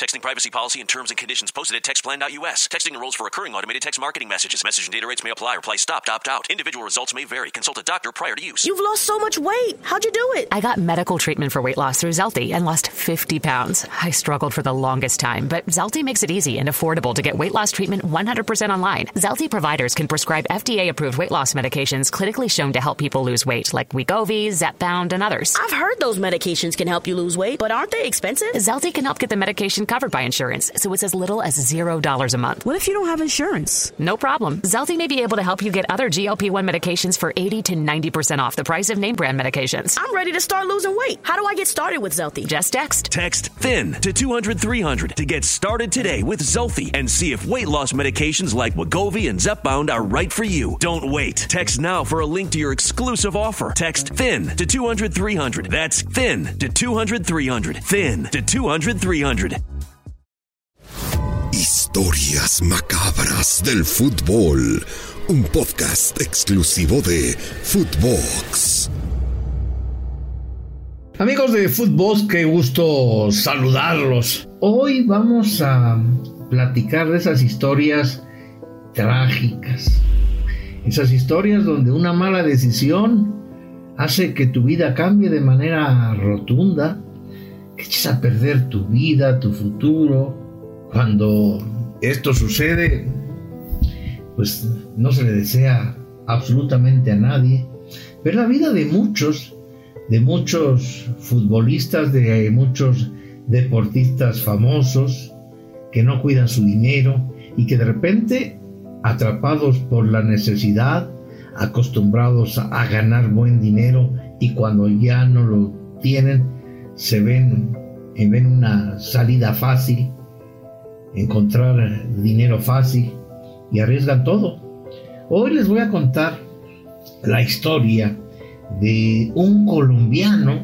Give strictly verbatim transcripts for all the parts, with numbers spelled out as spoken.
Texting privacy policy and terms and conditions posted at text plan dot U S. Texting enrolls for recurring automated text marketing messages. Message and data rates may apply. Reply stop, opt out. Individual results may vary. Consult a doctor prior to use. You've lost so much weight. How'd you do it? I got medical treatment for weight loss through Zelty and lost fifty pounds. I struggled for the longest time, but Zelty makes it easy and affordable to get weight loss treatment one hundred percent online. Zelty providers can prescribe F D A-approved weight loss medications clinically shown to help people lose weight, like Wegovy, Zepbound, and others. I've heard those medications can help you lose weight, but aren't they expensive? Zelty can help get the medication covered by insurance, so it's as little as zero dollars a month. What if you don't have insurance? No problem. Zelty may be able to help you get other G L P one medications for eighty to ninety percent off the price of name brand medications. I'm ready to start losing weight. How do I get started with Zelty? Just text. Text THIN to two hundred three hundred to get started today with Zelty and see if weight loss medications like Wegovy and Zepbound are right for you. Don't wait. Text now for a link to your exclusive offer. Text THIN to two hundred three hundred. That's THIN to two hundred three hundred. THIN to two hundred three hundred. Historias macabras del fútbol. Un podcast exclusivo de Footbox. Amigos de Footbox, qué gusto saludarlos. Hoy vamos a platicar de esas historias trágicas. Esas historias donde una mala decisión hace que tu vida cambie de manera rotunda, que eches a perder tu vida, tu futuro. Cuando esto sucede, pues no se le desea absolutamente a nadie. Pero la vida de muchos, de muchos futbolistas, de muchos deportistas famosos que no cuidan su dinero y que de repente, atrapados por la necesidad, acostumbrados a, a ganar buen dinero, y cuando ya no lo tienen, se ven, ven una salida fácil, encontrar dinero fácil, y arriesgan todo. Hoy les voy a contar la historia de un colombiano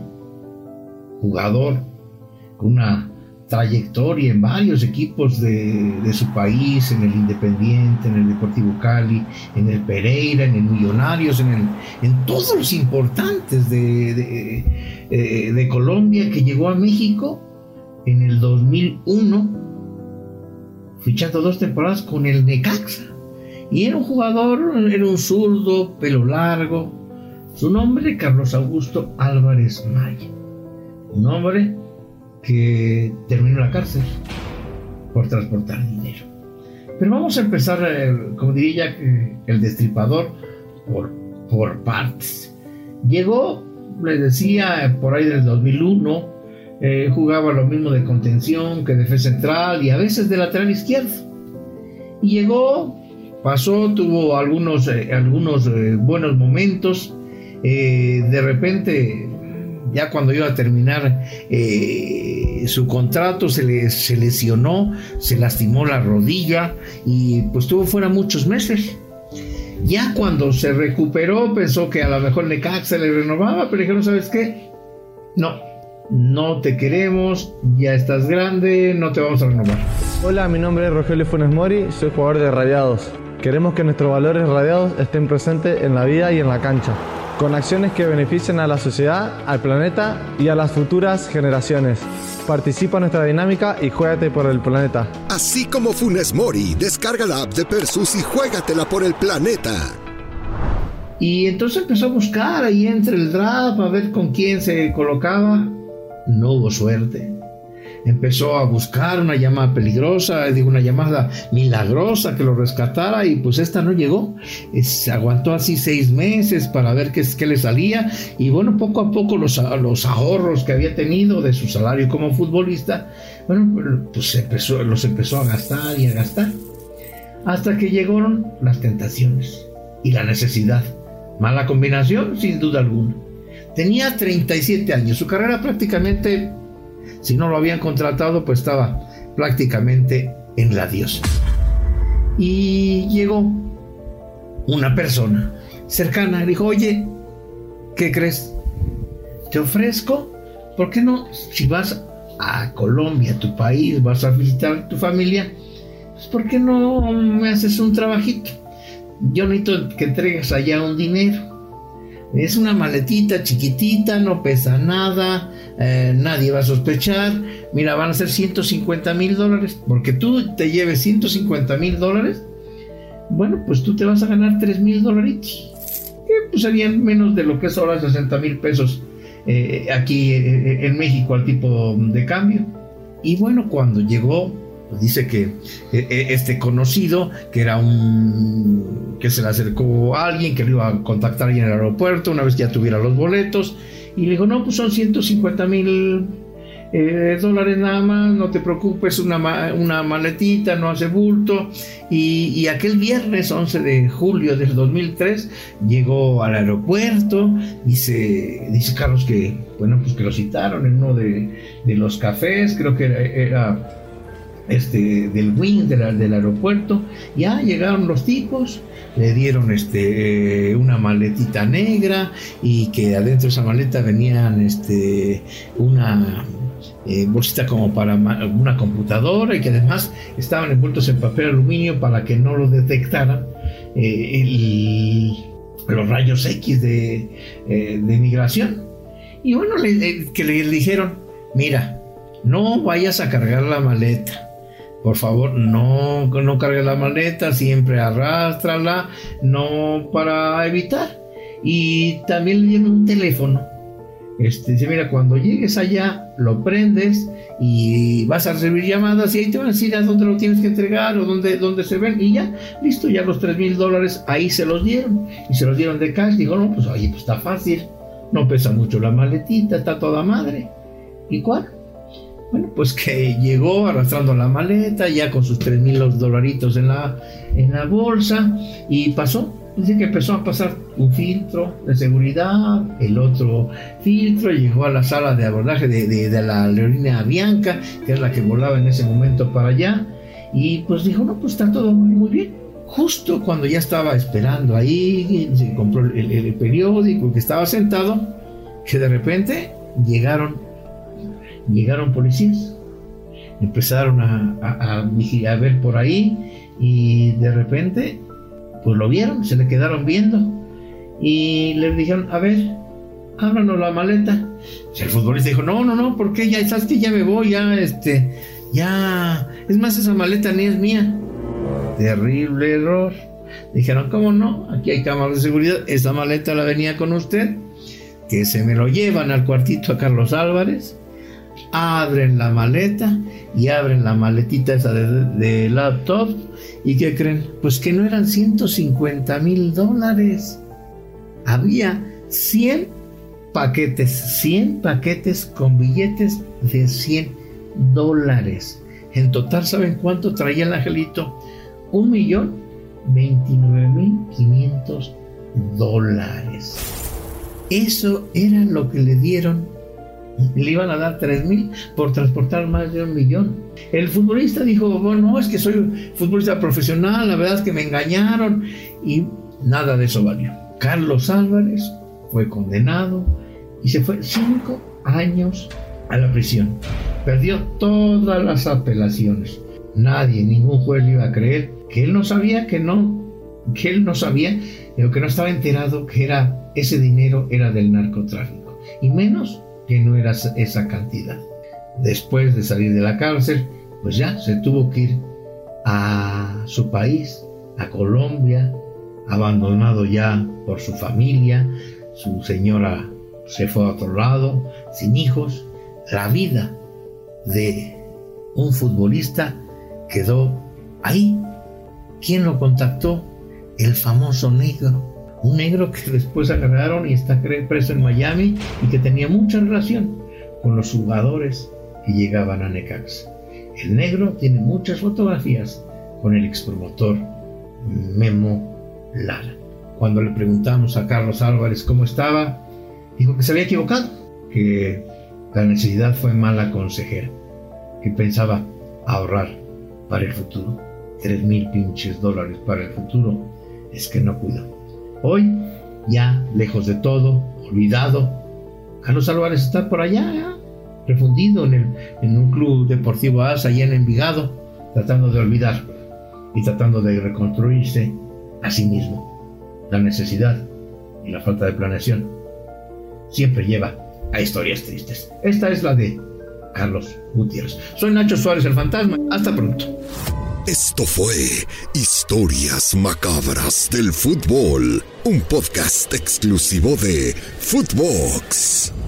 jugador con una trayectoria en varios equipos de, de su país, en el Independiente, en el Deportivo Cali, en el Pereira, en el Millonarios, en, el, en todos los importantes de, de, de, de Colombia, que llegó a México en el dos mil uno, fichando dos temporadas con el Necaxa. Y era un jugador, era un zurdo, pelo largo. Su nombre, Carlos Augusto Álvarez Maya. Un hombre que terminó en la cárcel por transportar dinero. Pero vamos a empezar, eh, como diría el destripador, por, por partes. Llegó, les decía, por ahí del dos mil uno, eh, jugaba lo mismo de contención que de defensa central y a veces de lateral izquierdo. Y llegó, pasó, tuvo algunos, eh, algunos eh, buenos momentos. Eh, de repente, ya cuando iba a terminar eh, su contrato, se, le, se lesionó, se lastimó la rodilla y pues estuvo fuera muchos meses. Ya cuando se recuperó, pensó que a lo mejor Necaxa le renovaba, pero dijeron, ¿sabes qué? No, no te queremos, ya estás grande, no te vamos a renovar. Hola, mi nombre es Rogelio Funes Mori, soy jugador de Radiados. Queremos que nuestros valores radiados estén presentes en la vida y en la cancha, con acciones que beneficien a la sociedad, al planeta y a las futuras generaciones. Participa en nuestra dinámica y juégate por el planeta. Así como Funes Mori, descarga la app de Persus y juégatela por el planeta. Y entonces empezó a buscar ahí entre el draft a ver con quién se colocaba. No hubo suerte. Empezó a buscar una llamada peligrosa, digo, una llamada milagrosa que lo rescatara, y pues esta no llegó. Es, aguantó así seis meses para ver qué, qué le salía, y bueno, poco a poco los, los ahorros que había tenido de su salario como futbolista, bueno, pues empezó, los empezó a gastar y a gastar, hasta que llegaron las tentaciones y la necesidad. Mala combinación, sin duda alguna. Tenía treinta y siete años, su carrera prácticamente, si no lo habían contratado, pues estaba prácticamente en la diosa. Y llegó una persona cercana, dijo, oye, ¿qué crees? Te ofrezco, ¿por qué no? Si vas a Colombia, tu país, vas a visitar a tu familia, pues ¿por qué no me haces un trabajito? Yo necesito que entregues allá un dinero. es una maletita chiquitita, no pesa nada, eh, nadie va a sospechar. Mira, van a ser ciento cincuenta mil dólares, porque tú te lleves ciento cincuenta mil dólares, bueno, pues tú te vas a ganar tres mil dolaritos, que pues serían menos de lo que es ahora sesenta mil pesos eh, aquí eh, en México al tipo de cambio. Y bueno, cuando llegó, pues dice que eh, este conocido, que era un que se le acercó a alguien que lo iba a contactar ahí en el aeropuerto una vez que ya tuviera los boletos, y le dijo, no, pues son ciento cincuenta mil eh, dólares nada más, no te preocupes, una, una maletita, no hace bulto. Y, y aquel viernes once de julio del dos mil tres llegó al aeropuerto. Dice, dice Carlos que, bueno, pues que lo citaron en uno de, de los cafés, creo que era, era este del wing de la, del aeropuerto. Ya llegaron los tipos, le dieron este una maletita negra, y que adentro de esa maleta venían este una eh, bolsita como para una computadora, y que además estaban envueltos en papel aluminio para que no lo detectaran eh, el, los rayos X de, eh, de migración. Y bueno, le, eh, que le dijeron, mira, no vayas a cargar la maleta, por favor, no, no cargues la maleta, siempre arrástrala, no, para evitar. Y también le dieron un teléfono. Este, dice, mira, cuando llegues allá, lo prendes y vas a recibir llamadas, y ahí te van a decir a dónde lo tienes que entregar o dónde, dónde se ven, y ya, listo, ya los tres mil dólares ahí se los dieron, y se los dieron de cash. Digo, no, pues oye, pues está fácil, no pesa mucho la maletita, está toda madre. ¿Y cuál? Bueno, pues que llegó arrastrando la maleta, ya con sus tres mil dolaritos en la, en la bolsa, y pasó. Dice que empezó a pasar un filtro de seguridad, el otro filtro, llegó a la sala de abordaje de, de, de la aerolínea Avianca, que es la que volaba en ese momento para allá, y pues dijo, no, pues está todo muy, muy bien. Justo cuando ya estaba esperando ahí, se compró el, el, el periódico, que estaba sentado, que de repente llegaron, llegaron policías, empezaron a, a, a, a ver por ahí, y de repente pues lo vieron, se le quedaron viendo y le dijeron, a ver, ábranos la maleta. El futbolista dijo, no, no, no, ¿por qué? Ya sabes que ya me voy, ya, este, ya, es más, esa maleta ni es mía. Terrible error. Dijeron, ¿cómo no? Aquí hay cámaras de seguridad, esa maleta la venía con usted. Que se me lo llevan al cuartito a Carlos Álvarez, abren la maleta y abren la maletita esa de, de laptop, y ¿qué creen? Pues que no eran ciento cincuenta mil dólares, había cien paquetes, cien paquetes con billetes de cien dólares. En total, ¿saben cuánto traía el angelito? Un millón veintinueve mil quinientos dólares. Eso era lo que le dieron. Le iban a dar tres mil por transportar más de un millón. El futbolista dijo, bueno, es que soy futbolista profesional, la verdad es que me engañaron, y nada de eso valió. Carlos Álvarez fue condenado y se fue cinco años a la prisión. Perdió todas las apelaciones. Nadie, ningún juez le iba a creer que él no sabía que no, que él no sabía, pero que no estaba enterado que era ese dinero era del narcotráfico, y menos que no era esa cantidad. Después de salir de la cárcel, pues ya se tuvo que ir a su país, a Colombia, abandonado ya por su familia. Su señora se fue a otro lado, sin hijos. La vida de un futbolista quedó ahí. ¿Quién lo contactó? El famoso negro. Un negro que después agarraron y está preso en Miami, y que tenía mucha relación con los jugadores que llegaban a Necaxa. El negro tiene muchas fotografías con el expromotor Memo Lara. Cuando le preguntamos a Carlos Álvarez cómo estaba, dijo que se había equivocado, que la necesidad fue mala consejera, que pensaba ahorrar para el futuro. Tres mil pinches dólares para el futuro, es que no cuidó. Hoy, ya lejos de todo, olvidado, Carlos Álvarez está por allá, ¿eh? refundido en, el, en un club deportivo A S, allá en Envigado, tratando de olvidar y tratando de reconstruirse a sí mismo. La necesidad y la falta de planeación siempre lleva a historias tristes. Esta es la de Carlos Gutiérrez. Soy Nacho Suárez, el fantasma. Hasta pronto. Esto fue Historias Macabras del Fútbol, un podcast exclusivo de Footbox.